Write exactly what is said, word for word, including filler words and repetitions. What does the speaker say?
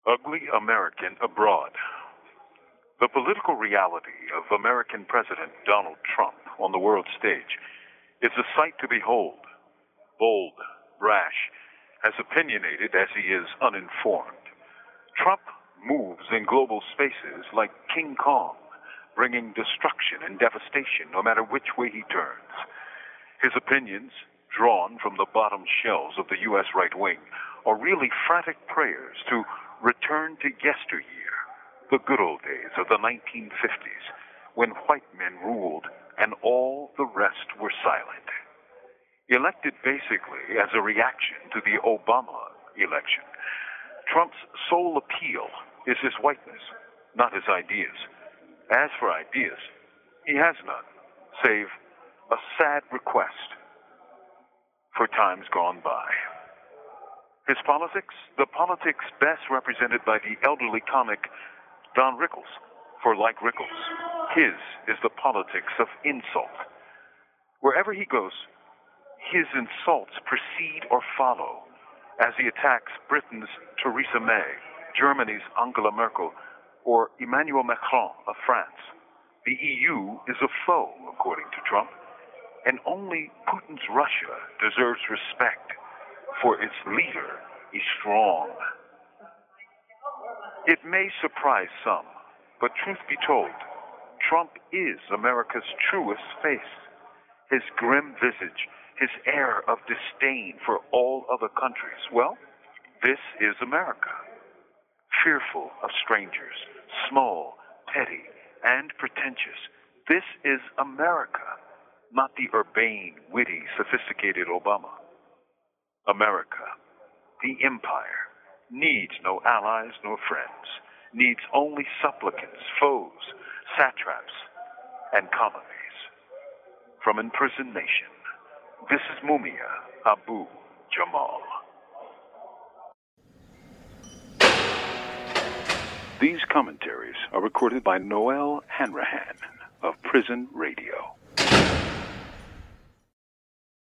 Ugly American Abroad. The political reality of American President Donald Trump on the world stage is a sight to behold. Bold, brash, as opinionated as he is uninformed. Trump moves in global spaces like King Kong, bringing destruction and devastation no matter which way he turns. His opinions, drawn from the bottom shelves of the U S right wing, are really frantic prayers to return to yesteryear, the good old days of the nineteen fifties, when white men ruled and all the rest were silent. Elected basically as a reaction to the Obama election, Trump's sole appeal is his whiteness, not his ideas. As for ideas, he has none, save a sad request for times gone by. His politics? The politics best represented by the elderly comic Don Rickles. For like Rickles, his is the politics of insult. Wherever he goes, his insults precede or follow as he attacks Britain's Theresa May, Germany's Angela Merkel, or Emmanuel Macron of France. The E U is a foe, according to Trump, and only Putin's Russia deserves respect, for its leader is strong. It may surprise some, but truth be told, Trump is America's truest face. His grim visage, his air of disdain for all other countries. Well, this is America. Fearful of strangers, small, petty, and pretentious. This is America, not the urbane, witty, sophisticated Obama. America, the empire, needs no allies nor friends, needs only supplicants, foes, satraps, and colonies. From Imprisoned Nation, this is Mumia Abu Jamal. These commentaries are recorded by Noel Hanrahan of Prison Radio.